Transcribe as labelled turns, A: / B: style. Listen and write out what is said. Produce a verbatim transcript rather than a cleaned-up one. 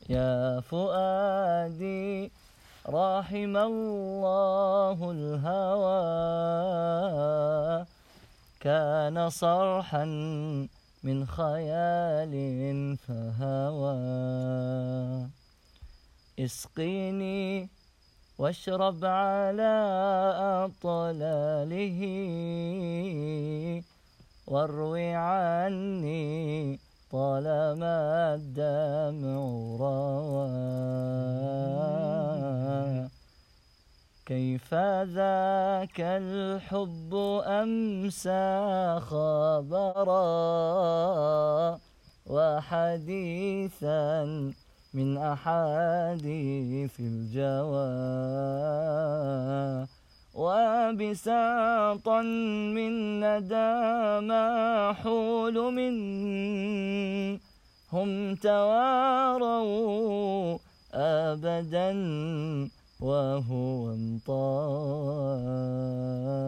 A: يا فؤادي رحم الله الهوى، كان صرحا من خيال فهوى. اسقيني واشرب على أطلاله، واروي عني طالما الدمع روى. كيف ذاك الحب أمسى خبرا، وحديثا من أحاديث الجوى، وبساطا من ندى محول منهم تواروا أبدا وهو انطوى.